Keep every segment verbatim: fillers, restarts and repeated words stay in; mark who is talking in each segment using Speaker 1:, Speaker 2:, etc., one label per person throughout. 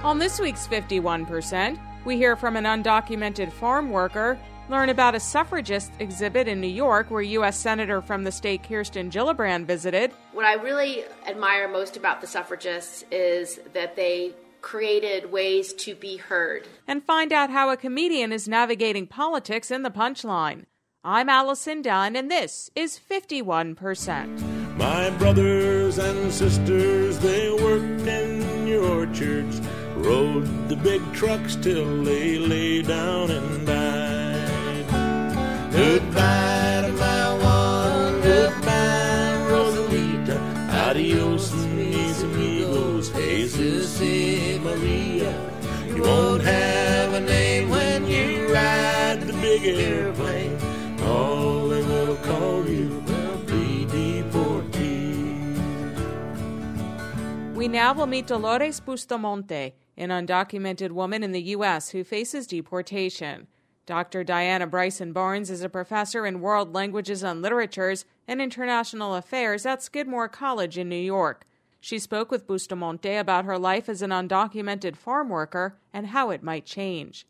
Speaker 1: On this week's fifty-one percent, we hear from an undocumented farm worker, learn about a suffragist exhibit in New York where U S Senator from the state Kirsten Gillibrand visited.
Speaker 2: What I really admire most about the suffragists is that they created ways to be heard.
Speaker 1: And find out how a comedian is navigating politics in the Punchline. I'm Allison Dunn, and this is fifty-one percent.
Speaker 3: My brothers and sisters, they worked in your church, rode the big trucks till they lay down and died. Goodbye to my one, goodbye Rosalita, adios mis amigos, Jesus y Maria. You won't have a name when you ride the big airplane, all they will call you will be deportee.
Speaker 1: We now will meet Dolores Bustamante, an undocumented woman in the U S who faces deportation. Doctor Diana Bryson Barnes is a professor in world languages and literatures and international affairs at Skidmore College in New York. She spoke with Bustamante about her life as an undocumented farm worker and how it might change.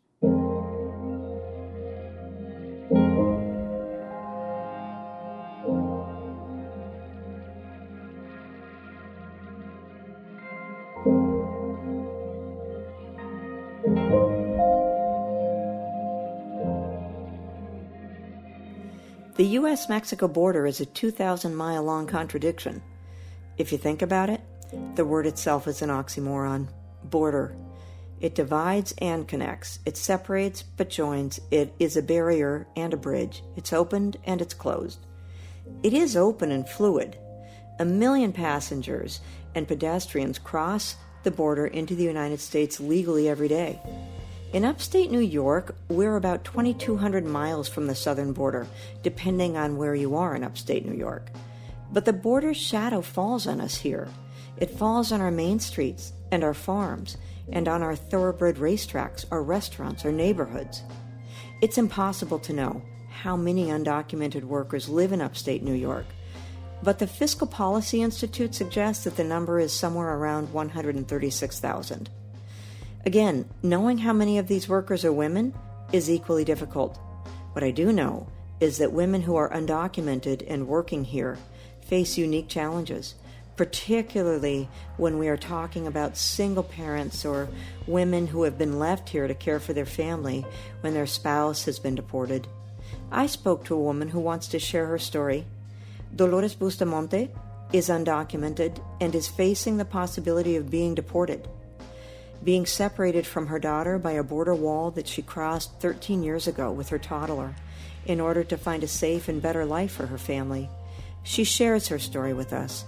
Speaker 4: The U S Mexico border is a two thousand mile long contradiction. If you think about it, the word itself is an oxymoron. Border. It divides and connects. It separates but joins. It is a barrier and a bridge. It's opened and it's closed. It is open and fluid. A million passengers and pedestrians cross the border into the United States legally every day. In upstate New York, we're about twenty-two hundred miles from the southern border, depending on where you are in upstate New York. But the border's shadow falls on us here. It falls on our main streets and our farms, and on our thoroughbred racetracks, our restaurants, our neighborhoods. It's impossible to know how many undocumented workers live in upstate New York, but the Fiscal Policy Institute suggests that the number is somewhere around one hundred thirty-six thousand. Again, knowing how many of these workers are women is equally difficult. What I do know is that women who are undocumented and working here face unique challenges, particularly when we are talking about single parents or women who have been left here to care for their family when their spouse has been deported. I spoke to a woman who wants to share her story. Dolores Bustamante is undocumented and is facing the possibility of being deported. Being separated from her daughter by a border wall that she crossed thirteen years ago with her toddler in order to find a safe and better life for her family. She shares her story with us.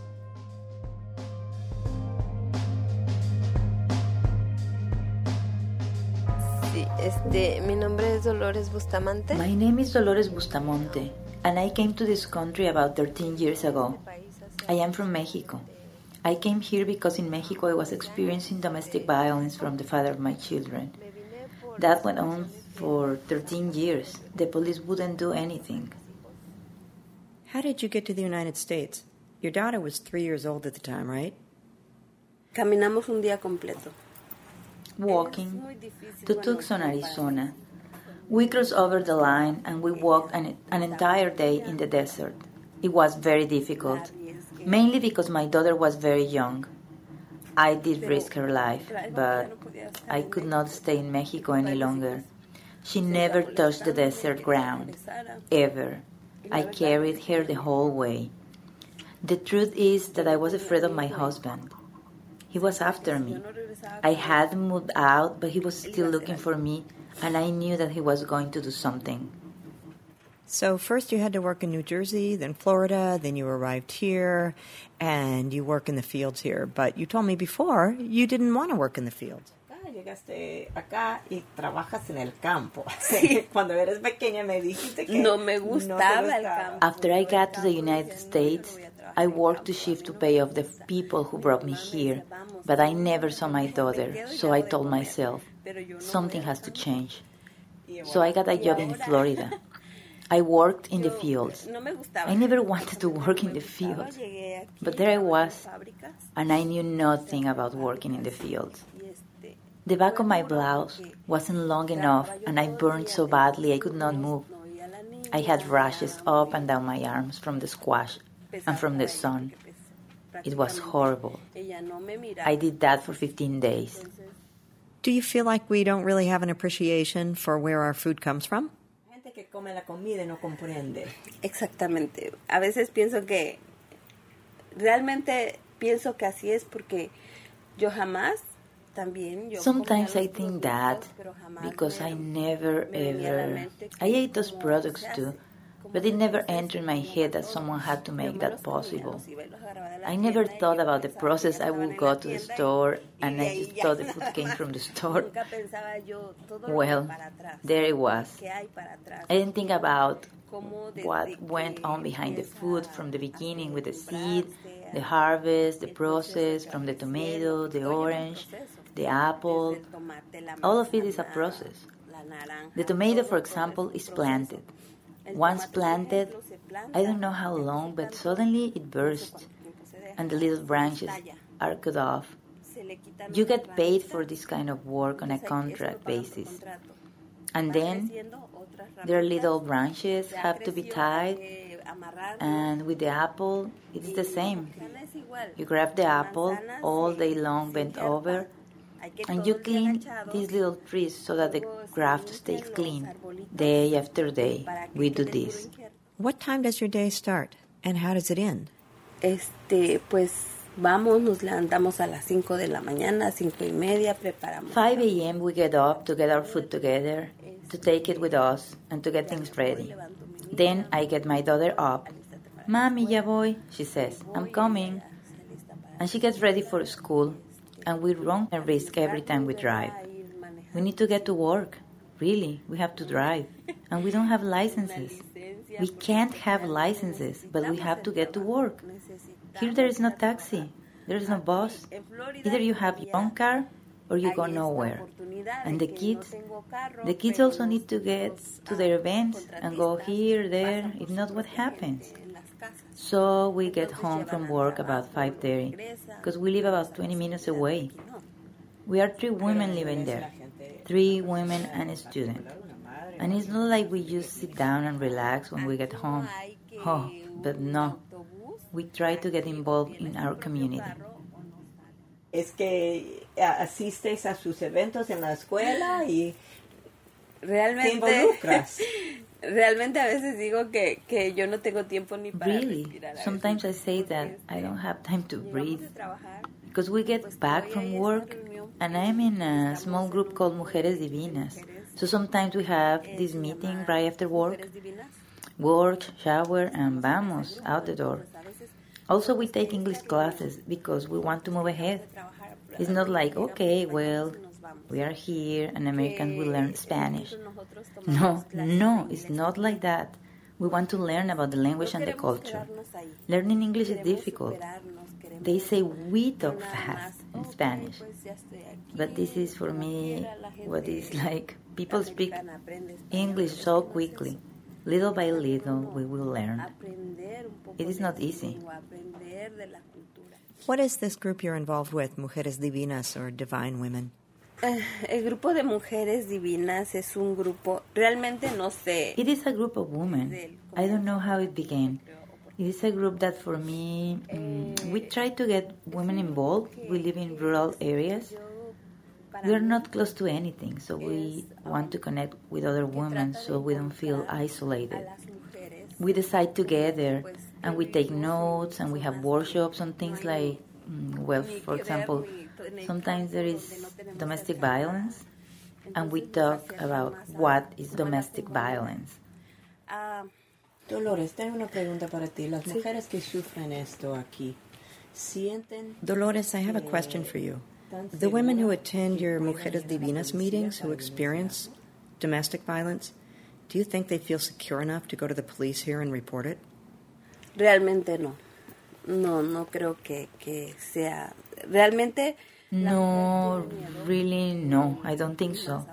Speaker 5: Sí, este, mi nombre es Dolores Bustamante.
Speaker 6: My name is Dolores Bustamante, and I came to this country about thirteen years ago. I am from Mexico. I came here because in Mexico I was experiencing domestic violence from the father of my children. That went on for thirteen years. The police wouldn't do anything.
Speaker 4: How did you get to the United States? Your daughter was three years old at the time, right?
Speaker 5: Caminamos un día completo.
Speaker 6: Walking to Tucson, Arizona. We crossed over the line and we walked an, an entire day in the desert. It was very difficult. Mainly because my daughter was very young. I did risk her life, but I could not stay in Mexico any longer. She never touched the desert ground, ever. I carried her the whole way. The truth is that I was afraid of my husband. He was after me. I had moved out, but he was still looking for me, and I knew that he was going to do something.
Speaker 4: So first you had to work in New Jersey, then Florida, then you arrived here, and you work in the fields here. But you told me before you didn't want to work in the fields.
Speaker 7: Llegaste acá y trabajas en el campo. Sí. Cuando eres pequeña me dijiste que
Speaker 5: no me gustaba, no el campo.
Speaker 6: After I got to the United States, I worked to shift to pay off the people who brought me here. But I never saw my daughter, so I told myself, something has to change. So I got a job in Florida. I worked in the fields. I never wanted to work in the fields, but there I was, and I knew nothing about working in the fields. The back of my blouse wasn't long enough, and I burned so badly I could not move. I had rashes up and down my arms from the squash and from the sun. It was horrible. I did that for fifteen days.
Speaker 4: Do you feel like we don't really have an appreciation for where our food comes from?
Speaker 5: Exactamente. A veces pienso que realmente pienso que así es porque yo jamás también yo
Speaker 6: Sometimes I think that because I never ever I ate those products too, but it never entered my head that someone had to make that possible. I never thought about the process. I would go to the store and I just thought the food came from the store. Well, there it was. I didn't think about what went on behind the food from the beginning with the seed, the harvest, the process, from the tomato, the orange, the apple. All of it is a process. The tomato, for example, is planted. Once planted, I don't know how long, but suddenly it bursts and the little branches are cut off. You get paid for this kind of work on a contract basis. And then their little branches have to be tied, and with the apple, it's the same. You grab the apple all day long bent over, and you clean these little trees so that the graft stays clean. Day after day, we do this.
Speaker 4: What time does your day start, and how does it end?
Speaker 5: Este, pues vamos, nos levantamos a las cinco de la mañana, cinco y media, preparamos.
Speaker 6: five a.m. we get up to get our food together, to take it with us, and to get things ready. Then I get my daughter up. Mami, ya voy, she says. I'm coming. And she gets ready for school, and we run a risk every time we drive. We need to get to work. Really, we have to drive. And we don't have licenses. We can't have licenses, but we have to get to work. Here there is no taxi. There is no bus. Either you have your own car or you go nowhere. And the kids, the kids also need to get to their events and go here, there. If not, what happens? So we get home from work about five thirty because we live about twenty minutes away. We are three women living there, three women and a student. And it's not like we just sit down and relax when we get home. Oh, but no. We try to get involved in our community.
Speaker 7: Es que asistes a sus eventos en la escuela y
Speaker 5: realmente
Speaker 7: te involucras.
Speaker 5: Realmente a veces digo que, que yo no tengo tiempo ni para
Speaker 6: Really?
Speaker 5: respirar.
Speaker 6: Sometimes I say that I don't have time to breathe because we get back from work and I'm in a small group called Mujeres Divinas. So sometimes we have this meeting right after work, work, shower, and vamos, out the door. Also, we take English classes because we want to move ahead. It's not like, okay, well, we are here and Americans will learn Spanish. No, no, it's not like that. We want to learn about the language and the culture. Learning English is difficult. They say we talk fast in Spanish. But this is for me what is like. People speak English so quickly. Little by little, we will learn. It is not easy.
Speaker 4: What is this group you're involved with, Mujeres Divinas or Divine Women?
Speaker 5: El grupo de Mujeres Divinas es un grupo, realmente no sé.
Speaker 6: It is a group of women. I don't know how it began. It is a group that for me, um, we try to get women involved. We live in rural areas. We are not close to anything, so we want to connect with other women so we don't feel isolated. We decide together and we take notes and we have workshops on things like, well, for example, sometimes there is domestic violence and we talk about what is domestic violence.
Speaker 7: Dolores, tengo una pregunta para ti. Las mujeres que sufren esto aquí, sienten...
Speaker 4: Dolores, I have a question for you. The women who attend your Mujeres Divinas meetings who experience domestic violence, do you think they feel secure enough to go to the police here and report it?
Speaker 5: Realmente no. No, no creo que, que sea... Realmente...
Speaker 6: No, really no. I don't think so.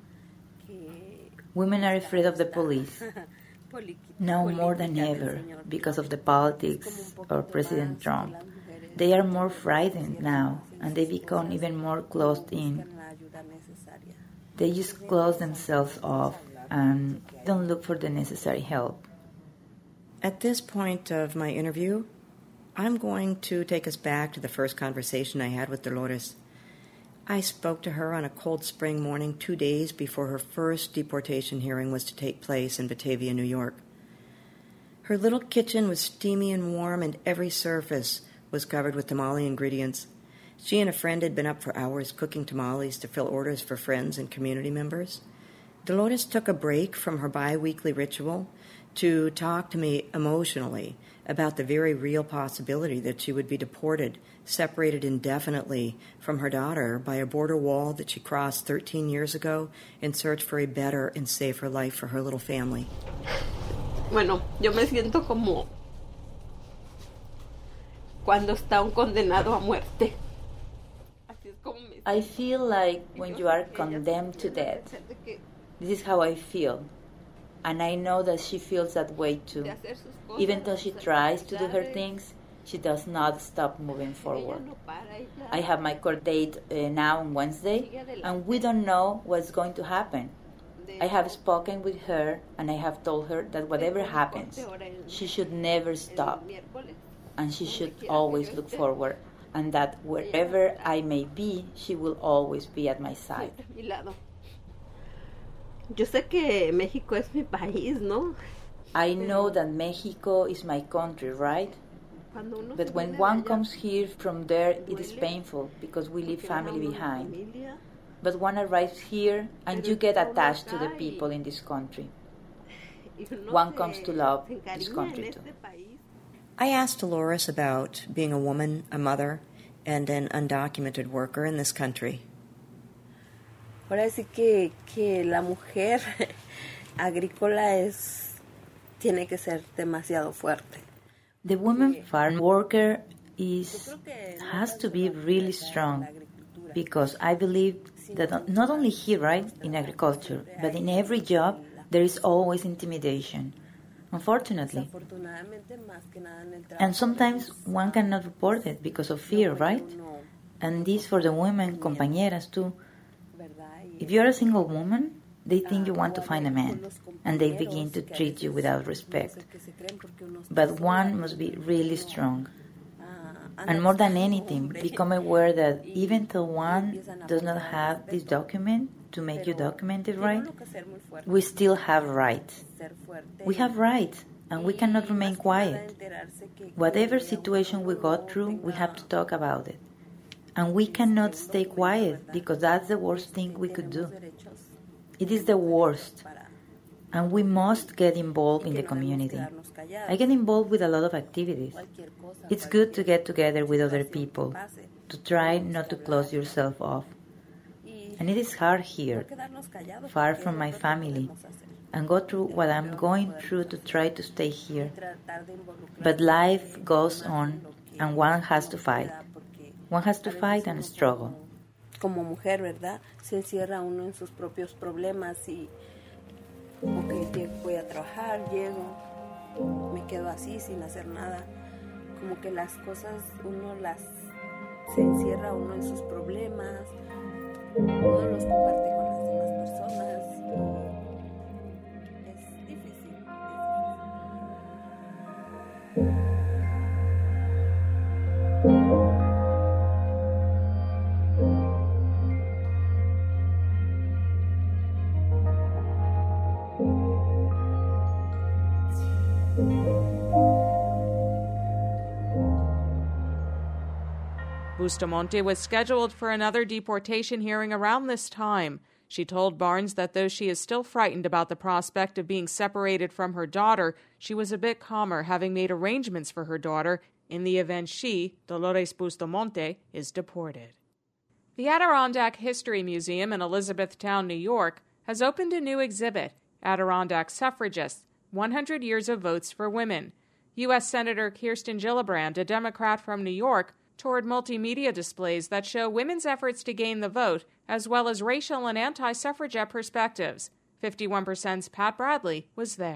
Speaker 6: Women are afraid of the police. Now more than ever because of the politics of President Trump. They are more frightened now, and they become even more closed in. They just close themselves off and don't look for the necessary help.
Speaker 4: At this point of my interview, I'm going to take us back to the first conversation I had with Dolores. I spoke to her on a cold spring morning two days before her first deportation hearing was to take place in Batavia, New York. Her little kitchen was steamy and warm, and every surface was covered with tamale ingredients. She and a friend had been up for hours cooking tamales to fill orders for friends and community members. Dolores took a break from her bi-weekly ritual to talk to me emotionally about the very real possibility that she would be deported, separated indefinitely from her daughter by a border wall that she crossed thirteen years ago in search for a better and safer life for her little family.
Speaker 5: Bueno, yo me siento como cuando está un condenado a muerte.
Speaker 6: I feel like when you are condemned to death. This is how I feel. And I know that she feels that way too. Even though she tries to do her things, she does not stop moving forward. I have my court date uh, now on Wednesday, and we don't know what's going to happen. I have spoken with her, and I have told her that whatever happens, she should never stop, and she should always look forward, and that wherever I may be, she will always be at my side.
Speaker 5: Yo sé que México es mi país, ¿no?
Speaker 6: I know that Mexico is my country, right? But when one comes here from there, it is painful because we leave family behind. But one arrives here and you get attached to the people in this country. One comes to love this country too.
Speaker 4: I asked Dolores about being a woman, a mother, and an undocumented worker in this country.
Speaker 5: Ahora sí que, que la mujer agrícola es, tiene que ser demasiado fuerte.
Speaker 6: The woman farm worker is has to be really strong, because I believe that not only here, right, in agriculture, but in every job, there is always intimidation, unfortunately. And sometimes one cannot report it because of fear, right? And this for the women, compañeras too. If you're a single woman, they think you want to find a man, and they begin to treat you without respect. But one must be really strong. And more than anything, become aware that even though one does not have this document to make you documented right, we still have rights. We have rights, and we cannot remain quiet. Whatever situation we go through, we have to talk about it. And we cannot stay quiet, because that's the worst thing we could do. It is the worst. And we must get involved in the community. I get involved with a lot of activities. It's good to get together with other people, to try not to close yourself off. And it is hard here, far from my family, and go through what I'm going through to try to stay here. But life goes on, and one has to fight. One has to fight and struggle.
Speaker 5: Como mujer, ¿verdad? Se encierra uno en sus propios problemas y ok, voy a trabajar, llego, me quedo así sin hacer nada. Como que las cosas uno las se encierra uno en sus problemas, no los comparte con las demás personas. Es difícil.
Speaker 1: Bustamante was scheduled for another deportation hearing around this time. She told Barnes that though she is still frightened about the prospect of being separated from her daughter, she was a bit calmer, having made arrangements for her daughter in the event she, Dolores Bustamante, is deported. The Adirondack History Museum in Elizabethtown, New York, has opened a new exhibit, Adirondack Suffragists, one hundred Years of Votes for Women. U S Senator Kirsten Gillibrand, a Democrat from New York, toured multimedia displays that show women's efforts to gain the vote, as well as racial and anti-suffragette perspectives. fifty-one percent's Pat Bradley was there.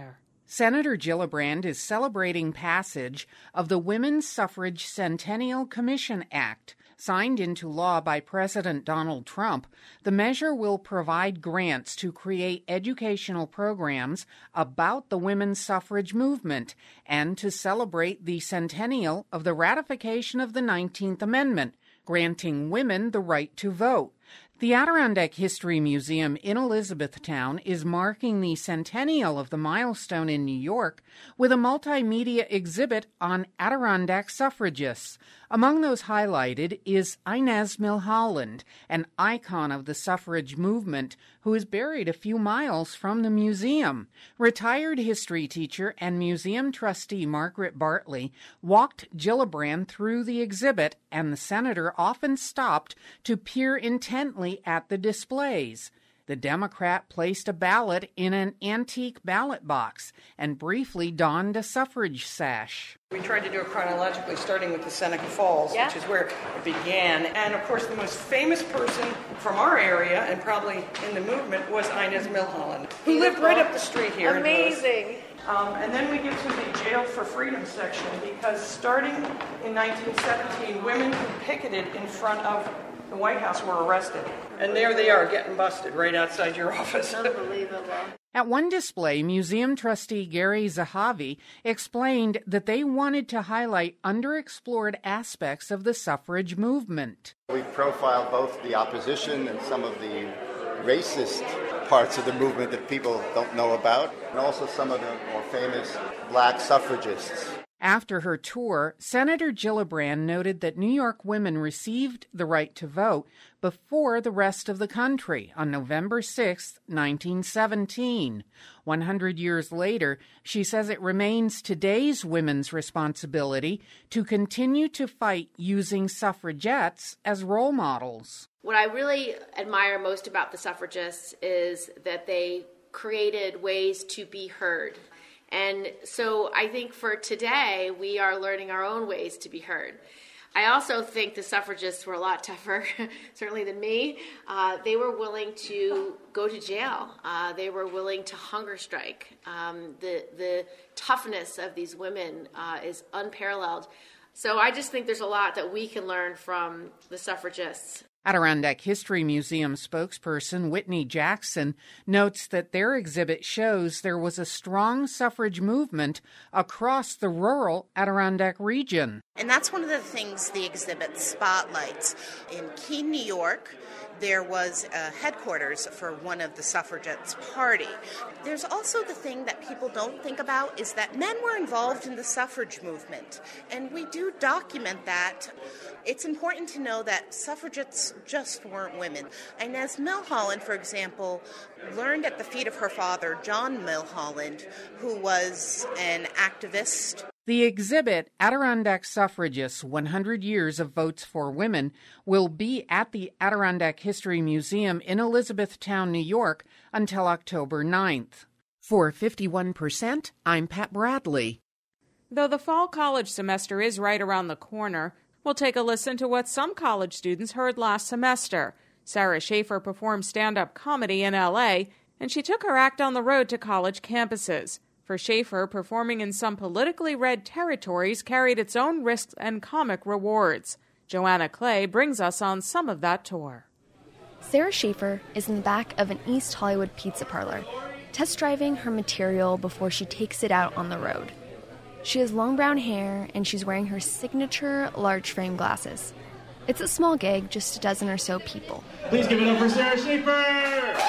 Speaker 8: Senator Gillibrand is celebrating passage of the Women's Suffrage Centennial Commission Act. Signed into law by President Donald Trump, the measure will provide grants to create educational programs about the women's suffrage movement and to celebrate the centennial of the ratification of the nineteenth Amendment, granting women the right to vote. The Adirondack History Museum in Elizabethtown is marking the centennial of the milestone in New York with a multimedia exhibit on Adirondack suffragists. Among those highlighted is Inez Milholland, an icon of the suffrage movement, who is buried a few miles from the museum. Retired history teacher and museum trustee Margaret Bartley walked Gillibrand through the exhibit, and the senator often stopped to peer intently at the displays. The Democrat placed a ballot in an antique ballot box and briefly donned a suffrage sash.
Speaker 9: We tried to do it chronologically, starting with the Seneca Falls, yeah. which is where it began. And, of course, the most famous person from our area, and probably in the movement, was Inez Milholland, who lived right up the street here.
Speaker 2: Amazing.
Speaker 9: Um, and then we get to the Jail for Freedom section, because starting in nineteen seventeen, women who picketed in front of the White House were arrested. And there they are, getting busted right outside your office.
Speaker 2: Unbelievable.
Speaker 8: At one display, museum trustee Gary Zahavi explained that they wanted to highlight underexplored aspects of the suffrage movement.
Speaker 10: We profiled both the opposition and some of the racist parts of the movement that people don't know about, and also some of the more famous black suffragists.
Speaker 8: After her tour, Senator Gillibrand noted that New York women received the right to vote before the rest of the country on November sixth, nineteen seventeen. one hundred years later, she says it remains today's women's responsibility to continue to fight using suffragettes as role models.
Speaker 2: What I really admire most about the suffragists is that they created ways to be heard. And so I think for today, we are learning our own ways to be heard. I also think the suffragists were a lot tougher, certainly than me. Uh, they were willing to go to jail. Uh, they were willing to hunger strike. Um, the, the toughness of these women uh, is unparalleled. So I just think there's a lot that we can learn from the suffragists.
Speaker 8: Adirondack History Museum spokesperson Whitney Jackson notes that their exhibit shows there was a strong suffrage movement across the rural Adirondack region.
Speaker 11: And that's one of the things the exhibit spotlights. In Keene, New York, there was a headquarters for one of the suffragettes' party. There's also the thing that people don't think about is that men were involved in the suffrage movement, and we do document that. It's important to know that suffragettes just weren't women. Inez Milholland, for example, learned at the feet of her father, John Milholland, who was an activist.
Speaker 8: The exhibit, Adirondack Suffragists, one hundred years of Votes for Women, will be at the Adirondack History Museum in Elizabethtown, New York, until October ninth. For fifty-one percent, I'm Pat Bradley.
Speaker 1: Though the fall college semester is right around the corner, we'll take a listen to what some college students heard last semester. Sarah Schaefer performed stand-up comedy in L A, and she took her act on the road to college campuses. For Schaefer, performing in some politically red territories carried its own risks and comic rewards. Joanna Clay brings us on some of that tour.
Speaker 12: Sarah Schaefer is in the back of an East Hollywood pizza parlor, test driving her material before she takes it out on the road. She has long brown hair, and she's wearing her signature large frame glasses. It's a small gig, just a dozen or so people.
Speaker 3: Please give it up for Sarah Schaefer!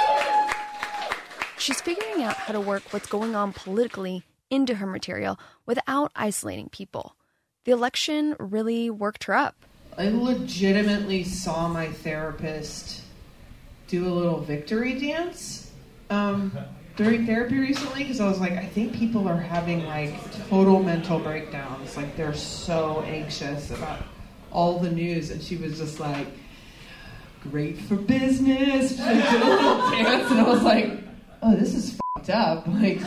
Speaker 12: She's figuring out how to work what's going on politically into her material without isolating people. The election really worked her up.
Speaker 13: I legitimately saw my therapist do a little victory dance um, during therapy recently, because I was like, I think people are having like total mental breakdowns. Like they're so anxious about all the news. And she was just like, great for business. She did a little dance, and I was like, oh, this is f***ed up. Like,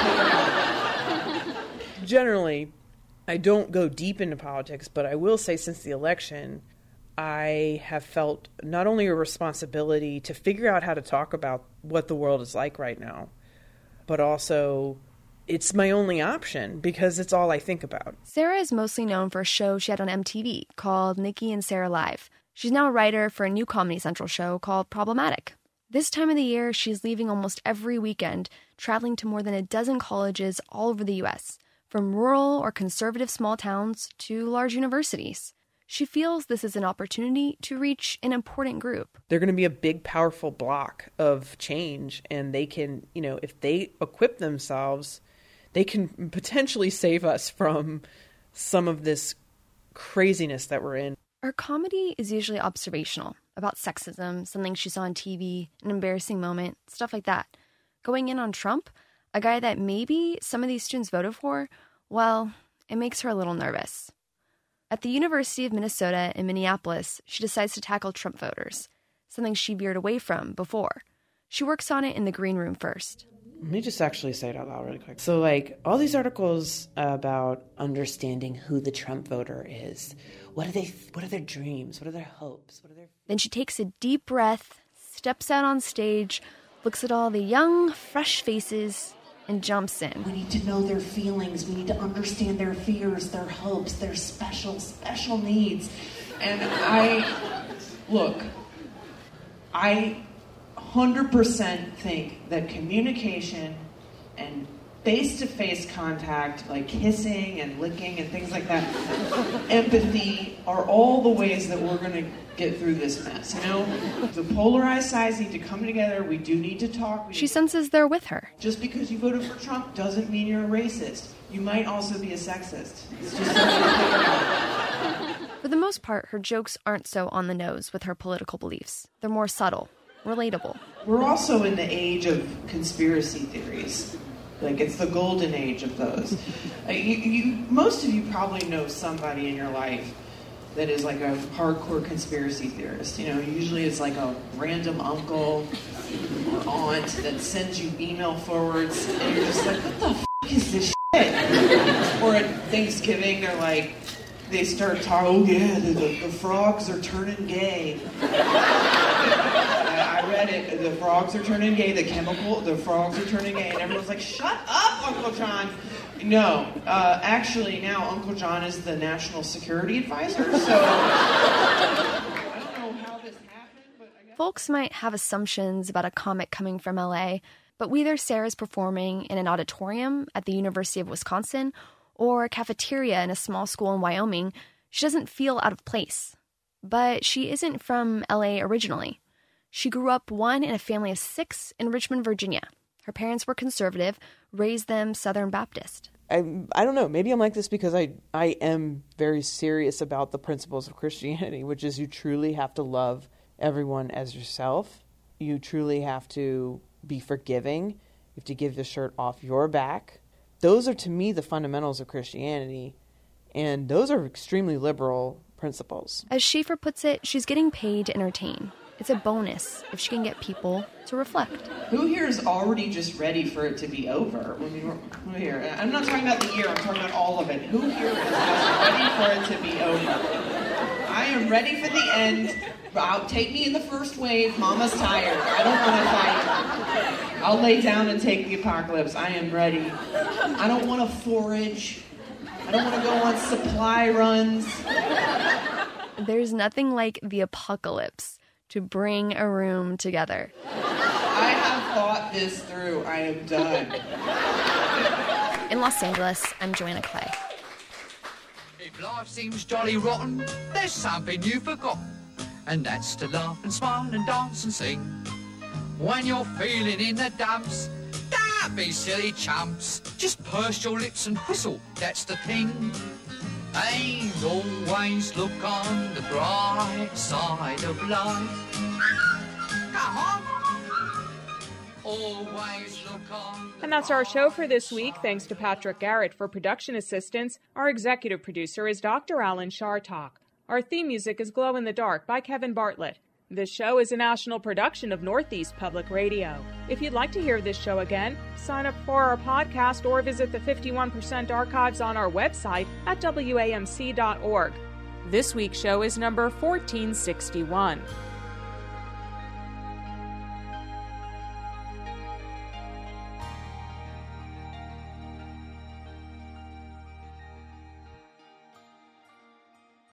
Speaker 14: generally, I don't go deep into politics, but I will say since the election, I have felt not only a responsibility to figure out how to talk about what the world is like right now, but also it's my only option because it's all I think about.
Speaker 12: Sarah is mostly known for a show she had on M T V called Nikki and Sarah Live. She's now a writer for a new Comedy Central show called Problematic. This time of the year, she's leaving almost every weekend, traveling to more than a dozen colleges all over the U S, from rural or conservative small towns to large universities. She feels this is an opportunity to reach an important group.
Speaker 14: They're going to be a big, powerful block of change, and they can, you know, if they equip themselves, they can potentially save us from some of this craziness that we're in.
Speaker 12: Her comedy is usually observational, about sexism, something she saw on T V, an embarrassing moment, stuff like that. Going in on Trump, a guy that maybe some of these students voted for, well, it makes her a little nervous. At the University of Minnesota in Minneapolis, she decides to tackle Trump voters, something she veered away from before. She works on it in the green room first.
Speaker 14: Let me just actually say it out loud really quick. So, like, all these articles about understanding who the Trump voter is. What are they? What are their dreams? What are their hopes? What are their...
Speaker 12: Then she takes a deep breath, steps out on stage, looks at all the young, fresh faces, and jumps in.
Speaker 15: We need to know their feelings. We need to understand their fears, their hopes, their special, special needs.
Speaker 13: And I, look, I one hundred percent think that communication and face-to-face contact, like kissing and licking and things like that, empathy, are all the ways that we're going to get through this mess, you know? The polarized sides need to come together. We do need to talk. We
Speaker 12: she senses they're with her.
Speaker 13: Just because you voted for Trump doesn't mean you're a racist. You might also be a sexist. It's just something to think about.
Speaker 12: For the most part, her jokes aren't so on the nose with her political beliefs. They're more subtle, relatable.
Speaker 13: We're also in the age of conspiracy theories. Like, it's the golden age of those. uh, you, you, most of you probably know somebody in your life that is like a hardcore conspiracy theorist. You know, usually it's like a random uncle or aunt that sends you email forwards, and you're just like, what the f*** is this shit? Or at Thanksgiving, they're like, they start talking, oh yeah, the, the, the frogs are turning gay. I read it, the frogs are turning gay, the chemical, the frogs are turning gay, and everyone's like, shut up, Uncle John. No, uh, actually now Uncle John is the national security advisor, so I don't know how this happened, but I guess...
Speaker 12: Folks might have assumptions about a comic coming from L A, but whether Sarah's performing in an auditorium at the University of Wisconsin or a cafeteria in a small school in Wyoming, she doesn't feel out of place. But she isn't from L A originally. She grew up one in a family of six in Richmond, Virginia. Her parents were conservative, raised them Southern Baptist.
Speaker 14: I I don't know. Maybe I'm like this because I, I am very serious about the principles of Christianity, which is you truly have to love everyone as yourself. You truly have to be forgiving. You have to give the shirt off your back. Those are, to me, the fundamentals of Christianity, and those are extremely liberal principles.
Speaker 12: As Schaefer puts it, she's getting paid to entertain. It's a bonus if she can get people to reflect.
Speaker 13: Who here is already just ready for it to be over? I mean, who here? I'm not talking about the year, I'm talking about all of it. Who here is just ready for it to be over? I am ready for the end. I'll take me in the first wave. Mama's tired. I don't want to fight. I'll lay down and take the apocalypse. I am ready. I don't want to forage. I don't want to go on supply runs.
Speaker 12: There's nothing like the apocalypse to bring a room together.
Speaker 13: I have thought this through. I am done.
Speaker 12: In Los Angeles, I'm Joanna Clay.
Speaker 16: If life seems jolly rotten, there's something you've forgotten, and that's to laugh and smile and dance and sing. When you're feeling in the dumps, don't be silly chumps. Just purse your lips and whistle, that's the thing. And always look on the bright side of life. Come on. Always look on.
Speaker 1: And that's our show for this week. Thanks to Patrick Garrett for production assistance. Our executive producer is Doctor Alan Shartok. Our theme music is Glow in the Dark by Kevin Bartlett. This show is a national production of Northeast Public Radio. If you'd like to hear this show again, sign up for our podcast or visit the fifty-one percent archives on our website at W A M C dot org. This week's show is number fourteen sixty-one.